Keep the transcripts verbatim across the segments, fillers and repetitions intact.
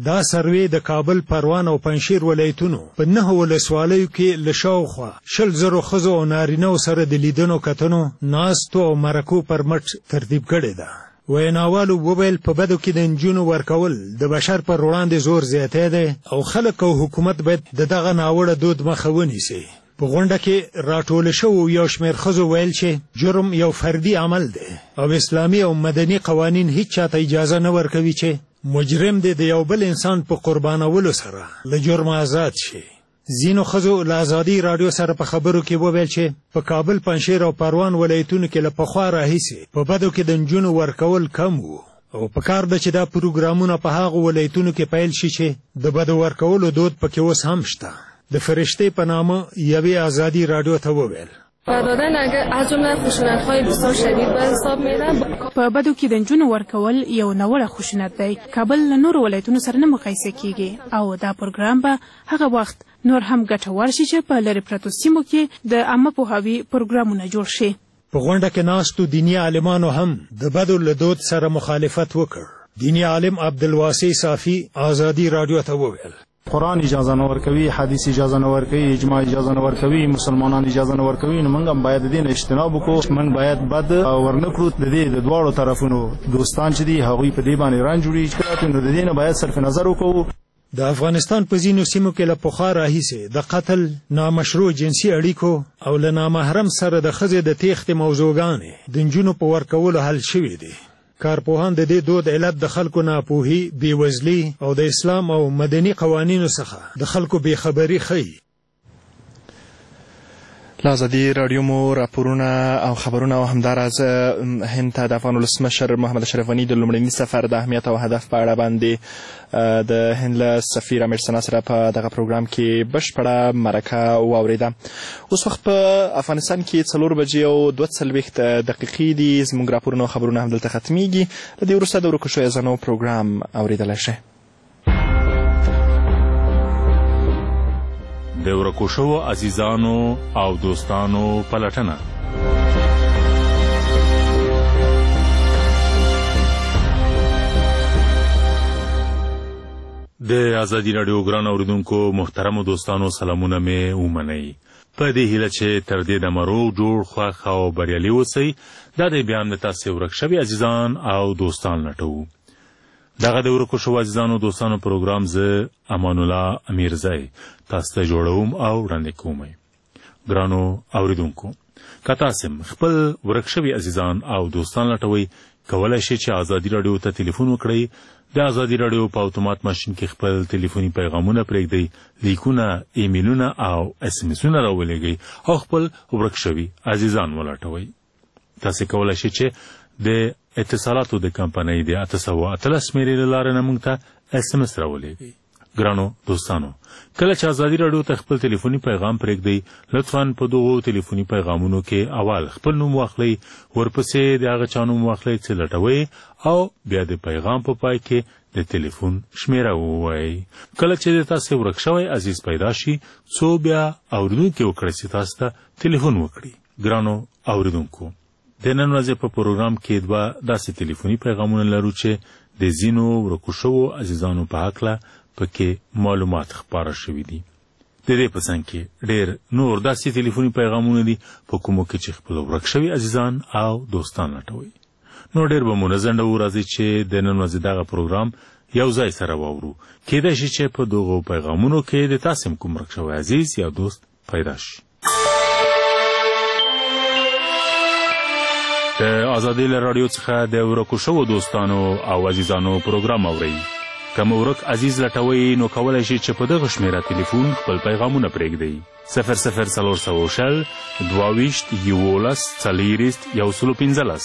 دا سروې د کابل، پروان او پنجشیر ولایتونو په نهه ولسوالیو کې له شاوخوا شل زرو ښځو او نارینهو سره د لیدنو کتنو، ناستو او مرکو پر مټ ترتیب کړې ده. ویناوالو وویل په بدو کې د نجونو ورکول د بشر پر وړاندې زور زیاتی دی او خلک او حکومت باید د دغه ناوړه دود مخه ونیسي. په غونډه کې راټول شوو یو شمېر ښځو ویل چې جرم یو فردي عمل دی او اسلامي او مدني قوانین هیڅ چاته اجازه نه ورکوي چې مجرم دی د یو بل انسان په قربانولو سره له جرم آزاد شي. ځینو ښځو له ازادي راډیو سره په خبرو کې وویل چې په کابل، پنجشیر او پروان ولایتونو کې له پخوا راهیسې په بدو کې د نجونو ورکول کم وو او په کار ده چې دا پروګرامونه په هغو ولایتونو کې پیل شي چې د بدو ورکولو دود پکې اوس هم شته. د فرشته په نامه یوې ازادي راډیو ته وویل دادن اگر از جمله خشونت‌های بسیار شدید به حساب میره. په بدو کې د نجونو ورکول یو ناوړه خشونت دی. کابل له نورو ولایتونو سره نه مقایسه کیږي او دا پروګرام به هغه وخت نور هم ګټور شي چې په لرې پرتو سیمو کې د عامه پوهاوي پروګرامونه جوړ شي. په غونډه کې ناستو دیني عالمانو هم د بدو له دود سره مخالفت وکړ. دیني عالم عبدالواسع صافي ازادي راډیو ته وویل قرآن اجازه نه ورکوي، حدیث اجازه نه ورکوي، اجماع اجازه نه ورکوي، مسلمانان اجازه نه ورکوي. نو موږ هم باید د دې نه اجتناب وکړو. موږ باید بد ورنکړو. د دې د دواړو طرفونو دوستان چې دي هغوی په دې باندې رنج وړي چې نو د دې نه باید صرف نظر وکړو. د افغانستان په ځینو سیمو کې له پخوا راهیسې د قتل، نامشروع جنسي اړیکو او له نامحرم سره د ښځې د تېښتې موضوعګانې د نجونو په ورکولو حل شوي دي. کارپوهان د دې دود علت د خلکو ناپوهي، بېوزلي او د اسلام او مدني قوانینو څخه د خلکو بېخبري ښیي. له ازادي راډیو مو راپورونه او خبرونه او همداراز هند ته د افغان ولسمشر محمد اشرف غني د لومړني سفر د اهمیت او هدف په اړه باندې د هند له سفیر امیر سنا سره په دغه پروګرام کې بشپړه مرکه واورېده. اوس وخت په افغانستان کې څلور بجې او دوه څلوېښت دقیقې دي. زموږ راپورونه او خبرونه همدلته ختمیږي. له دې وروسته د ورکو شویو زنو پروګرام اورېدلی شئ. د ورکو شوو عزیزانو او دوستانو پلټنه. د ازادي راډیو ګران اوریدونکو محترمو دوستانو سلامونه مې ومنئ. په دې هیله چې تر دې دمه روغ جوړ خوښ او بریالي اوسئ. دا دی بیا هم د تاسې ورک شوي عزیزان او دوستان لټوو. دغه د ورکو شوو عزیزانو دوستانو پروګرام زه امان الله امیرزی تاسو ته جوړوم او وړاندې کوم. ګرانو اوریدونکو، که تاسو خپل ورک شوي عزیزان او دوستان لټوئ، کولی شئ چې ازادي راډیو ته تلیفون وکړئ. د ازادي راډیو په اتومات ماشین کې خپل تلیفوني پیغامونه پرېږدئ، لیکونه، ایمیلونه او اس ام اسونه راولېږئ او خپل ورک شوي عزیزان ولټوئ. تاسو کولی شئ چې د اتصالاتو د کمپنۍ د اته سوه اتلس شمېرې له لارې نه موږ ته اس ام اس راولېږئ. ګرانو دوستانو، کله چې ازادي راډیو ته خپل تلیفوني پیغام پرېږدئ، لطفا په دغو تلیفوني پیغامونو کې اول خپل نوم واخلئ، ورپسې د هغه چا نوم واخلئ چې لټوئ او بیا د پیغام په پای کې د تلیفون شمېره ووایئ. کله چې د تاسې ورک شوی عزیز پیدا شي، څو بیا اورېدونکي وکړئ چې تاسو ته تلیفون وکړي. ګرانو اوریدونکو، د نن ورځې په پروګرام کې دوه داسې تلیفوني پیغامونه لرو چې د ځینو ورکو شوو عزیزانو په هکله پکې معلومات خپاره شوي دي. د دې په څنګ کې ډېر نور داسې تلیفوني پیغامونه دي په کومو کې چې خپل ورک شوي عزیزان او دوستان لټوي. نو ډېر به مو نه ځنډوو، راځئ چې د نن ورځې دغه پروګرام یو ځای سره واورو. کیدای شي چې په دغو پیغامونو کې د تاسې هم کوم ورک شوی عزیز یا دوست پیدا شي. د ازادي راډیو څخه د ورکو شوو دوستانو او عزیزانو پروګرام اورئ. که مو ورک عزیز لټوئ نو کولی شئ چې په دغه شمېره تلیفون خپل پیغامونه پرېږدئ. صفر صفر څلور سوه شل دوه ویشت یولس څلېرویشت یو سلو پنځلس.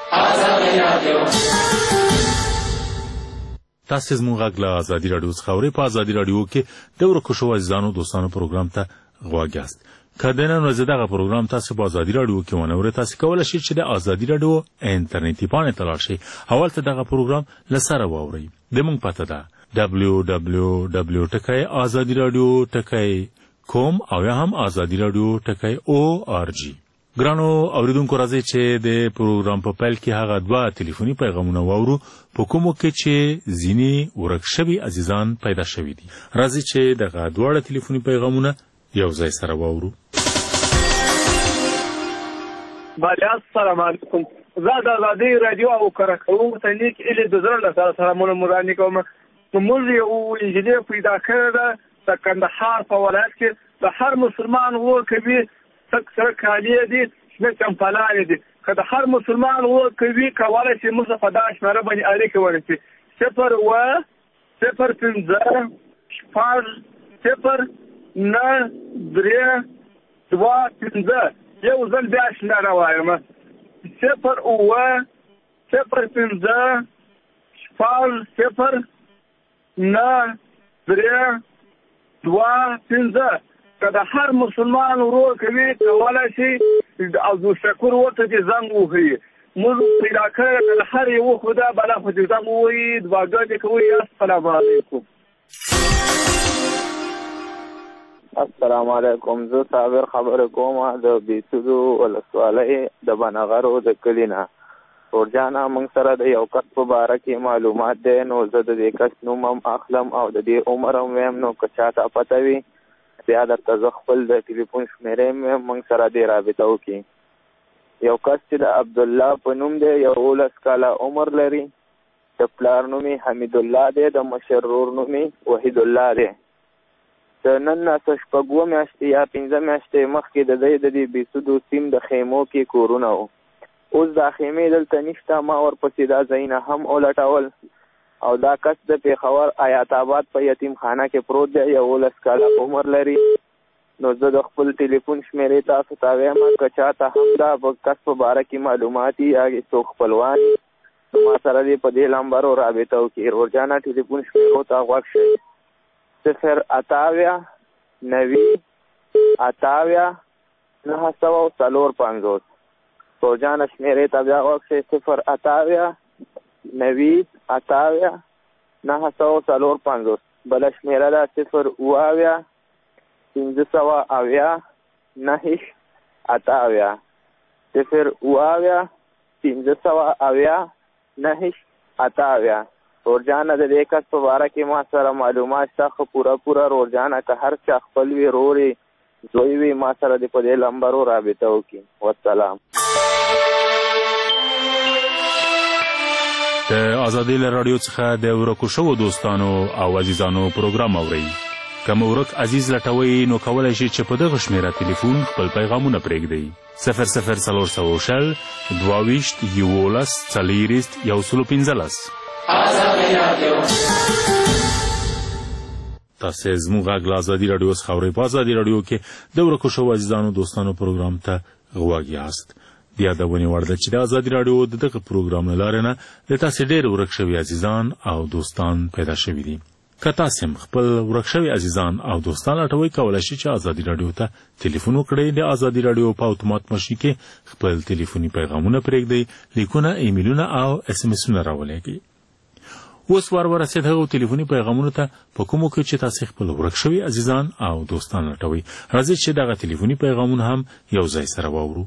تاسې زموږ غږ له ازادي راډیو څخه اورئ. په ازادي راډیو کې د ورکو شوو عزیزانو دوستانو پروګرام ته غوږ یاست. که د نن ورځې دغه پروګرام تاسو په ازادي راډیو کې ونه اورئ، تاسو کولی شئ چې د ازادي راډیو انټرنیټي پاڼې ته لاړ شئ او هلته دغه پروګرام له سره واورئ. زموږ پته ده ډبلیو ډبلیو ډبلیو ټکی ازادي راډیو ټکی کوم او یا هم ازادي راډیو ټکی او آر جی. ګرانو اوریدونکو راځي چې د پروګرام په پیل کې هغه دوه ټلیفوني پیغامونه واورو په کومو کې چې ځینې ورک شوي عزیزان پیدا شوي دي. راځي چې دغه دواړه ټلیفوني پیغامونه یو ځای سره واورو. بله السلام علیکم. زه د ازادۍ راډیو او کره کوونکو ته نیک هیلې د زړه له سره سلامونه وړاندې کوم. موږ یو انجینر پیدا کړی ده د کندهار په ولایت کې د هر مسلمان ور کوي تک سره کالی دي شنه چمپلانې دي. که د هر مسلمان ور کوي کولی شي موږ په دغه شمېره باندې اړیکه ونیسي. صفر اوه صفر پنځه شپږ صفر نه درې دوه پنځه یو ځل بیا شمېره وایم. صفر اوه صفر پنځه شپږ صفر نه درې دوه پنځه. که د هر مسلمان ورور کوي کولی شي عبدالشکور ورته چې زنګ ووهي. موږ پیدا کړی که د هر یوه خدا بلا خو چې زنګ ووهي دعاګانې دې کوي. السلام علیکم. السلام علیکم. زه صابر خبره کوم د بیسودو ولسوالۍ د بنغرو د کلي نه. ورجانه موږ سره د یو کس په باره کې معلومات دی نو زه د دې کس نوم هم اخلم او د دې عمر هم ویم نو که چاته پته وي بیا درته زه خپل د ټلیفون شمېرې مې موږ سره دې رابطه وکړي. یو کس چې د عبدالله په نوم دی یولس کاله عمر لري. د پلار نوم یې حمیدالله دی د مشر ورور نوم یې وحیدالله دی. د نن نه څه شپږ اووه میاشتې یا پنځه میاشتې مخکې د دی د دې بیسودو سیم د خیمو کې کورونه وو. اوس دا خیمې دلته نشته. ما ورپسې دا ځایونه هم ولټول او دا کس د پېښور حیات آباد په یتیم خانه کې پروت دی. یولس کاله عمر لري. نو زه د خپل ټلیفون شمېرې تاسو ته وایم که چاته هم دا کس په باره کې معلومات وي یا څوک خپلوان نو ما سره دې په دې لمبرو رابطه وکړي. ورجانه ټلیفون شمېرو ته غوږ شئ. صفر اتاویا نوي اتاویا نهه سوه څلور پنځوس. ورجانه شمېرې ته بیا غوږ شئ. صفر اتاویا نوي اتاویا نهه سوه څلور پنځوس. بله شمېره ده صفر اوه اویا پنځه سوه اویا نهه اتاویا. صفر اوه اویا پنځه سوه اویا نهه اتاویا. رورجانه د دې کس په باره کې ما سره معلومات شته ښه پوره پوره. رورجانه که هر چا خپل وي رور یې زوی وي ما سره دې په دې لمبرو رابطه وکړي. والسلام. د ازادۍ له راډیو څخه د ورکو شوو دوستانو او عزیزانو پروګرام اورئ. که مو ورک عزیز لټوئ نو کولی شئ چې په دغه شمېره ټلیفون خپل پیغامونه پرېږدئ. صفر صفر څلور سوه شل دوه ویشت یولس څلېرویشت یو سلو پنځلس. تاسې زموږ غږ له ازادي راډیو څخه اورئ. په ازادي راډیو کې د ورکو شوو عزیزانو دوستانو پروګرام ته غوږ یاست. د یادونې وړ ده چې د ازادي راډیو د دغه پروګرام له لارې نه د تاسې ډېر ورک شوي عزیزان او دوستان پیدا شوي دي. که تاسې هم خپل ورک شوي عزیزان او دوستان لټوئ کولی شئ چې ازادي راډیو ته ټلیفون وکړئ. د ازادي راډیو په اتومات ماشین کې خپل ټلیفوني پیغامونه پرېږدئ، لیکونه، ایمیلونه او اس ام اسونه راولېږئ. اوس وار ورسېد هغو ټلیفوني پیغامونو ته په کومو کې چې تاسې خپل ورک شوي عزیزان او دوستان لټوئ. راځئ چې دغه ټلیفوني پیغامونه هم یو ځای سره واورو.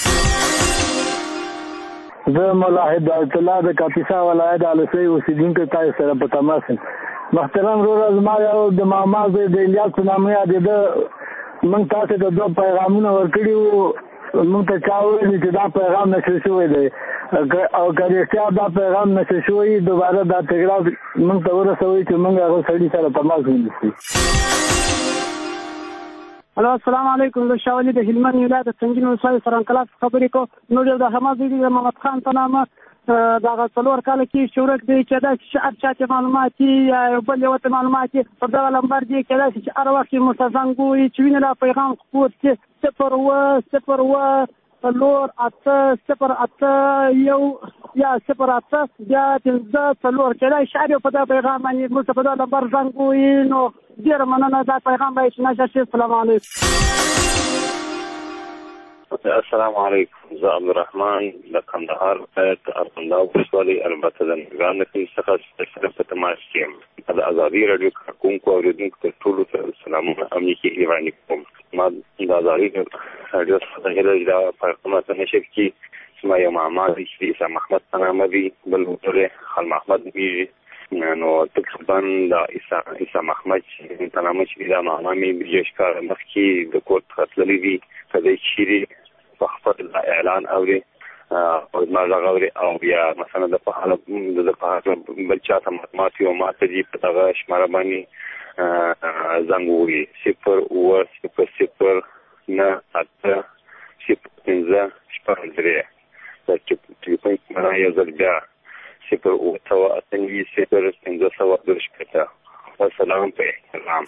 زه مولا هدایت الله د کاپیسا ولایت الوسۍ اوسېدونکی تاسو سره په تماس یم. محترم وروره زما یو د ماما زوی د الیاس په نامه یادېده. موږ تاسو ته دوه پیغامونه ورکړي وو. موږ ته چا وویل چې دا پیغام نشر شوی دی او که رښتیا دا پیغام نشر شوی دوباره دا تکرار موږ ته ورسوئ چې موږ هغه سړي سره تماس ونیسو. الو السلام علیکم. زه شاولي د هلمند ولایت د سنګین ولسوالۍ سرانکلا څخه خبرې کوم. نو یو د حماس د محمد خان په نامه دغه څلور کاله کې چې ورک دی چې داسې چې هر چا ته معلومات یا یو بل یو ته معلومات په دغه لمبر دی کې داسې چې هر وخت ورته زنګ ووهي چې وینې دا پیغام خپور کړي. صفر اوه صفر اوه څلور اته صفر اته یو یا صفر اته بیا پنځه څلور کېدای شي هر یو په دغه پیغام باندې موږ ته په دغه لمبر زنګ ووهي. نو ډېره مننه. دا پیغام باید نشر شي. السلام علیکم. السلام علیکم. زه عبدالرحمن د کندهار ولایت ارغنداو ولسوالۍ البته د نورګرام څخه صرف په تماس کې یم. د ازادي راډیو کارکوونکو اورېدونکو ته ټولو ته سلامونه امنیکي ایراني کوم. ما د ازادي راډیو څخه هیله ده په کومه نشر کې ما یو ماما دی چې عیسی محمد په نامه دی، بل ورته خان محمد دی. نو تقریبا د عیسی محمد په نامه چې دا ماما مې بیش کار مخکې د کور څخه تللی دی، کله چې په خپل اعلان اوري او ما غوړي او بیا مثلا د په حاله د په حاله بل چا ته معلومات یو ماته دی په دغه شماره باندې زنګ وي صفر اوه صفر صفر نه اته صفر پنځه شپږ درې دا چې ټلیفون مانا یو ځل بیا صفر اوه سوه اته نوي صفر پنځه سوه دوه شپېته. والسلام په احترام.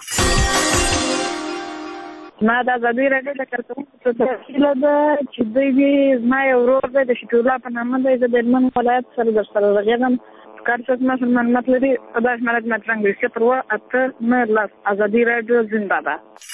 ما د ازادي راډیو د کارکوونکو ته هیله ده چې دوی دې زما یو ورور دی د شفیع الله په نامه دی، زه د هلمند ولایت سره در سره غږېږم. کار څوک ما سره معلومات لري خدای شمارت مطرنګ وي صفر اوه اته نه لس. ازادي راډیو زنده باد.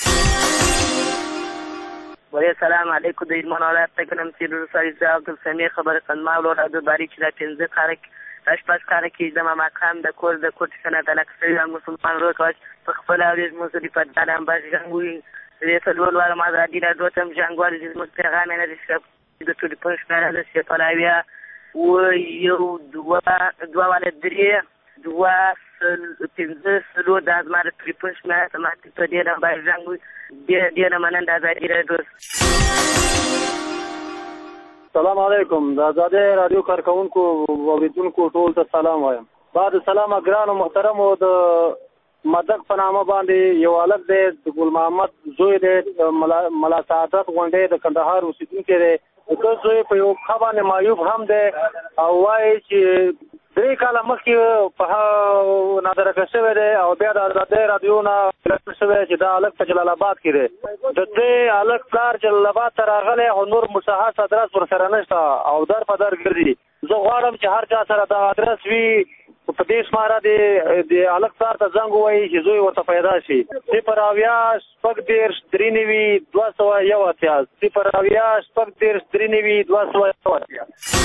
وعلیکم السلام علیکم. د هلمند ولایت ته کوم چې د سړي عبدالسمیع خبره کړم ما ولور عبدالباري چې دا پنځه کاره دا شپږ کاره کې زما مقام د کور د کور څخه طلاق شوي مسلمان ورور کوچ په خپل اورېز موسلي په دالان باندې جنګ وي. د څلور واره ما ازادي راډیو ته هم جنګوال چې زموږ پیغام یې نه دي شپ د ټولې په شمېره د صفر اویا اوه یو دوه دوه واله درې دوه پنځه څلور دا زما د ټلیفون شمېره ته ما په دې نه باندې جنګ وي. ډېره ډېره مننه د ازادي راډیو. سلام علیکم. د ازادي راډیو کارکوونکو اوریدونکو ټول ته سلام وایم. بعد سلام ګرانو محترمو، د مدک په نامه باندې یو هلک دی د ګل محمد زوی دی، ملا سعادت غونډې د کندهار اوسېدونکی دی. د زوی په یو پښه باندې معیوب هم دی او وایي چې درې کاله مخکې په نادرکه شوی دی او بیا د ازادي راډیو نه اعلان شوی چې دا هلک په جلال آباد کې دی. د دې هلک پلار جلال آباد ته راغلی او نور مشخص ادرس ورسره نشته او در په در ګرځي. زه غواړم چې هر چا سره دا ادرس وي په دې شماره د هلک پلار ته زنګ ووایي چې زوی ورته پیدا شي. صفر اویا شپږ دېرش درې نوي دوه سوه یو اتیا صفر اویا شپږ دېرش درې نوي دوه سوه یو اتیا.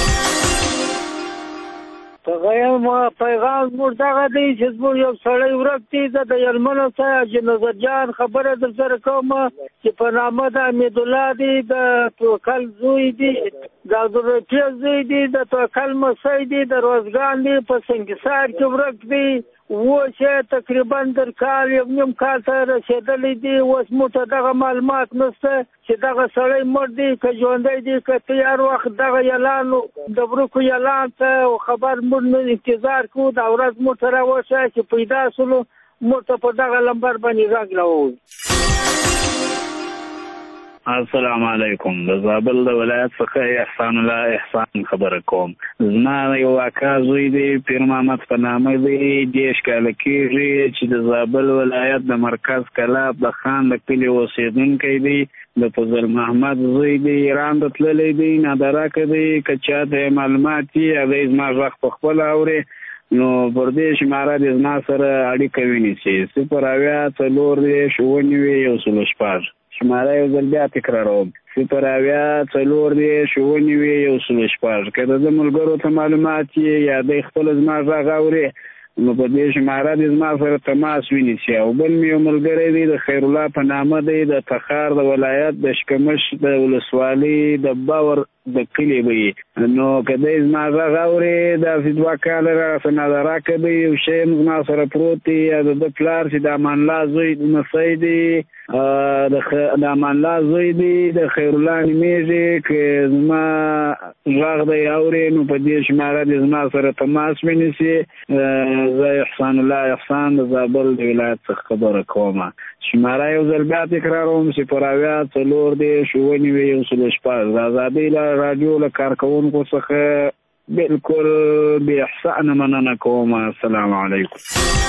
پیغام پیغام زموږ دغه دی چې زموږ یو سړی ورک دی. زه د هلمند څخه حاجي نظر جان خبره در سره کوم چې په نامه د حمیدالله دی، د توکل زوی دی، د عبدالرفیع زوی دی، د توکل مسی دی، د روزګان دی، په سنګسار کې ورک دی. اوس یې تقریبا در کال یو نیم کال ته رسېدلی دی. اوس موږ ته دغه معلومات نشته چې دغه سړی مړ دی که ژوندی دی که تیار وخت دغه اعلان د ورکو اعلان ته خبر موږ انتظار کوو. دا ورځ موږ ته راوښه چې پیدا شولو موږ ته په دغه لمبر باندې غږ راووي. السلام علیکم. د زابل د ولایت څخه احسان الله احسان خبره کوم. زما یو اکا زوی دی پیر محمد په نامه دی، دېرش کاله کېږي چې د زابل ولایت د مرکز کلاب د خان د کلي اوسېدونکی دی. د فضل محمد زوی دی، ایران ته تللی دی، نادراکه دی. که چا ته معلومات دي هغوی زما غږ په خپله اوري نو پر دې شماره دې زما سره اړیکه ونیسي. صفر اویا څلور دېرش اووه نوي یو سل شپږ شماره یو ځل بیا تکراروم. صفر اویا څلور دېرش اووه نوي یو سل شپږ. که د ده ملګرو ته معلومات یې یا دی خپله زما غږ اوري نو په دې شماره دې زما سره تماس ونیسي. او بل مې یو ملګری دی د خیرالله په نامه دی، د تخار د ولایت د شکمش د ولسوالۍ د باور د کلي به وي. نو که دی زما غږ اوري داسې دوه کاله راسه نادراکه دی، یو شی هم زما سره پروت دی. یا د ده پلار چې د امان الله زوی مسی دی، د امان الله زوی دی، د خیرالله نومېږي. که زما غږ دی اوري نو په دې شماره دې زما سره تماس ونیسي. زه احسان الله احسان د زابل د ولایت څخه خبره کومه. شماره یو ځل بیا تکراروم. صفر اویا څلور دېرش اووه نوي یو سل شپږ. د ازادي راډیو له کارکوونکو څخه بالکل بې احسانه مننه کوم. السلام علیکم.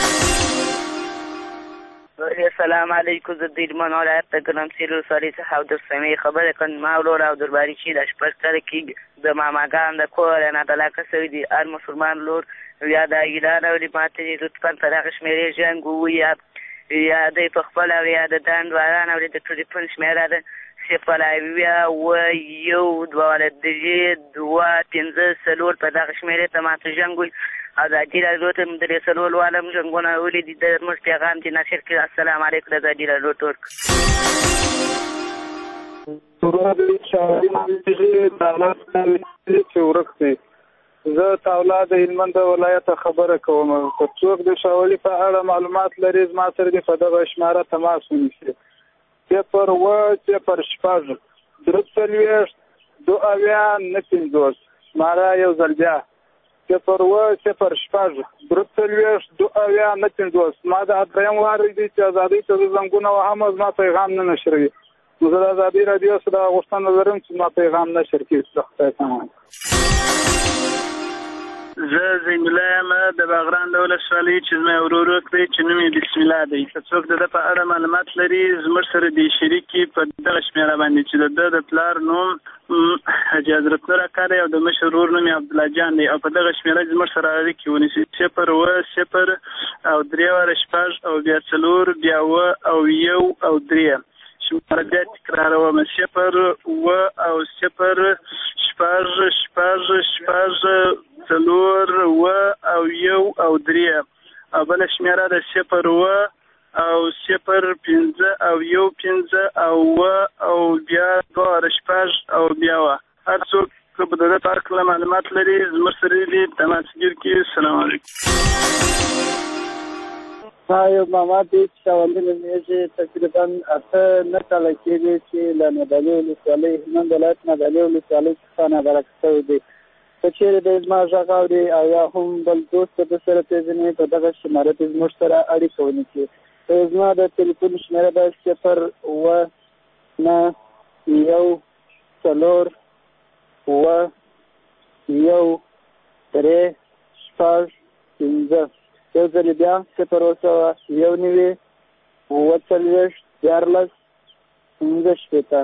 السلام علیکم. زه د هلمند ولایت د ګرمسیر ولسوالۍ څخه عبدالسمیع خبره کوم. ما ورور عبدالباري چې د شپږ کاله کې د ماماګان د کور یا ناطلاقه شوي دي، هر مسلمان لور یا د اعلان اوري ماته دې لطفا په دغه شمېرې ژوند ووایي یا دی په خپله او یا د دند واران اوري د ټلیفون شمېره ده صفر اویا اوه یو دوه درې دوه پنځه څلور په دغه شمېرې ته ماته زنګ وي. ازادي راډیو ته د درې څلور عالم زنګونه ولیدي د زموږ پیغام چې نشر کړي. السلام علیکم د ازادي راډیو ټورک. چې ورک دی زه تاولا د هلمند ولایت خبره کوم. که څوک د شاولي په اړه معلومات لري زما سره دې په دغه شماره تماس ونیسي. صفر اوه صفر شپږ درې څلوېښت دوه اویا نه پنځوس. شماره یو ځل بیا صفر اوه صفر شپږ درې څلوېښت دوه اویا نه پنځوس. ما دا دریم وار دی چې ازادۍ ته زه زنګونه وهم زما پیغام نه نشروي. نو زه د ازادي راډیو سره غوښتنه لرم چې زما پیغام نشر کړي. د خدای پامان. زه زین الله یم د باغران د ولسوالۍ چې زما ورور دی چې نوم یې بسم الله دی. که څوک د ده په اړه معلومات لري زموږ سره دې شریک کړي په دغه شمېره باندې چې د ده د پلار نوم حاجي حضرت نور اکا دی او د مشر ورور نوم یې عبدالله جان دی او په دغه شمېره زموږ سره اړیکې ونیسي. صفر اوه صفر او درې واره شپږ او بیا څلور بیا اوه او یو او درې. شماره بیا تکراروم صفر اوه او صفر شپږ شپږ شپږ څلور اوه او یو او درې او بله شمېره د صفر اوه او صفر پنځه او یو پنځه او اوه او بیا دوه واره شپږ او بیا اوه. هر څوک که په د ده په هکله معلومات لري زموږ سره دې تماسګیر کړي. السلام علیکم. ما یو ماما دی چې شاولي نومېږي. تقریبا اته نه کاله کېږي چې له نادعلي ولسوالۍ هلمند ولایت نادعلي ولسوالۍ څخه نابرک شوی دی. که چېرې دی زما غږ اوري او یا هم بل دوست ده سره پېژني په دغه شماره کې زموږ سره اړیکه ونیسي. زما د تلیفون شمېره ده صفر اوه نه یو څلور اوه یو درې شپږ پنځه. یو ځلې بیا صفر اوه سوه یو نوي اوه څلوېښت دیارلس پنځه شپېته.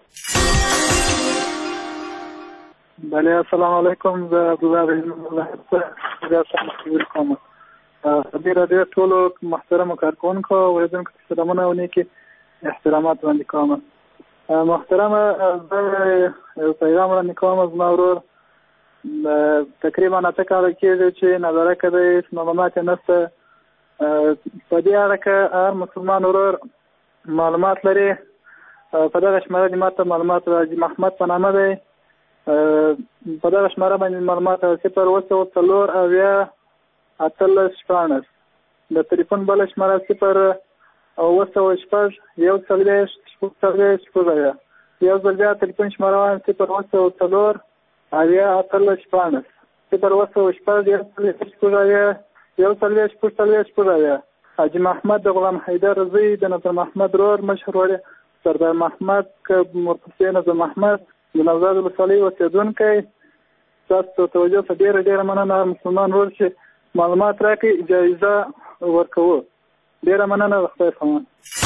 بله السلام علیکم. زه عبدالله د هلمند ولایت څخه خبرې کوم. ازادي راډیو ټولو محترمو کارکوونکو اورېدونکو ته سلامونه او نیکې احترامات وړاندې کوم. محترمه زه یو پیغام وړاندې کوم. زما ورور تقریبا اته کاله کېږي چې نابرکه دی. معلومات یې نشته. په دې اړه که هر مسلمان ورور معلومات لري په دغه شماره دې ما ته معلومات راځي. محمد په نامه دی. په دغه شماره باندې معلومات صفر اوه سوه څلور اویا اتلس شپاړس. د تلیفون بله شماره صفر اوه سوه شپږ یو څلوېښت شپږ څلوېښت شپږ اویا. یو ځل بیا تلیفون شماره وایم صفر اوه سوه څلور اویا اتلس شپاړس. صفر اوه سوه شپږ یو څلوېښت شپږ اویا یو څلوېښت شپږ څلوېښت شپږ اویا. حاجي محمد د غلام حیدر زوی د نظر محمد رور مشر وړی سردار محمد که مرتضی نظر محمد د نوزاد ولسوالۍ اوسېدونکی. ستاسو توجه ته ډېره ډېره مننه. مسلمان ورور چې معلومات راکړي جایزه ورکوو. ډېره مننه. د خدای پامان.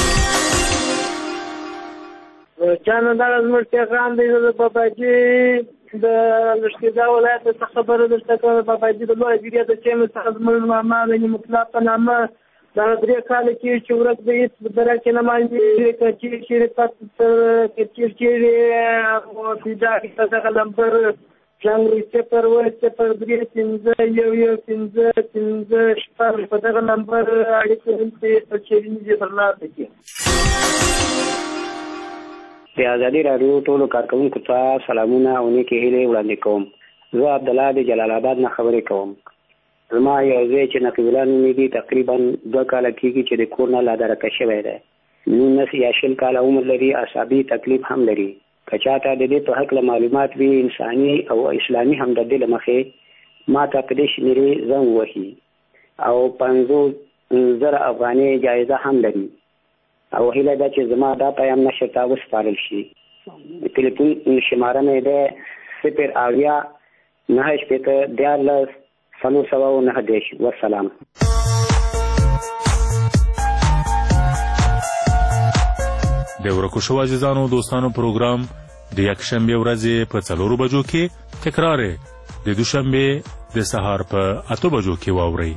جانه دغه زموږ پیغام دی. زه د باباجي د لښکرګاه ولایت څخه خبره درته کوم. باباجي د لویه ګیرې د چینو څخه زموږ ماما د مطلع په نامه دغه درې کاله کېږي چې ورک دی. هېڅ په دره کې نه مانځي. که چیرې چیرې پته که چیرې چیرې پیدا کړي دغه نمبر جنګ صفر اوه صفر درې پنځه یو یو پنځه پنځه شپږ په دغه نمبر اړیکې ونیسي تر چیرې نږدې ترلاسه کړي. د ازادي راډیو ټولو کارکوونکو ته سلامونه او نیکې هیلې وړاندې کوم. زه عبدالله د جلال آباد نه خبرې کوم. زما یو ځای چې نقیب الله نومېږي تقریبا دوه کاله کېږي چې د کور نه لادرکه شوی دی. نولس یا شل کاله عمر لري. اعصابي تکلیف هم لري. که چاته د دې په هکله معلومات وي انساني او اسلامي همدردۍ له مخې ما ته په دې شمېرې زنګ وهي او پنځوس زره افغانۍ جایزه هم لري. او هیله ده چې زما دا پیام نشر ته وسپارل شي. تلیفون شماره مې ده صفر اویا نهه شپېته دیارلس څلور سوه او نهه دېرش. والسلام. د ورکو شو عزیزانو دوستانو پروګرام د یکشنبه ورځې په څلورو بجو کې تکرار د دوشنبه د سهار په اته بجو کې واورئ.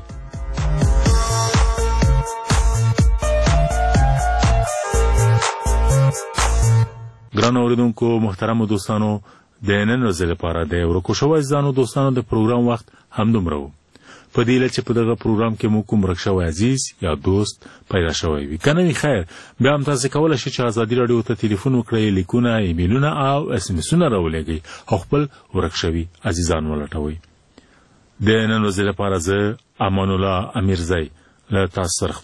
ګران اوریدونکو محترمو دوستانو د نن ورځې لپاره د ورکو شوی ځانو دوستانو د پروګرام وخت همدومره و. په دې هیله چې په دغه پروګرام کې مو کوم ورک شوی عزیز یا دوست پیدا شوی وي. که نه وي خیر، بیا هم تاسې کولی شئ چې ازادي راډیو ته تلیفون وکړئ، لیکونه، ایمیلونه او اس ام اسونه راولېږئ او خپل ورک شوي عزیزان ولټوئ. د نن ورځې لپاره زه امان الله امیرزی له تاسو سره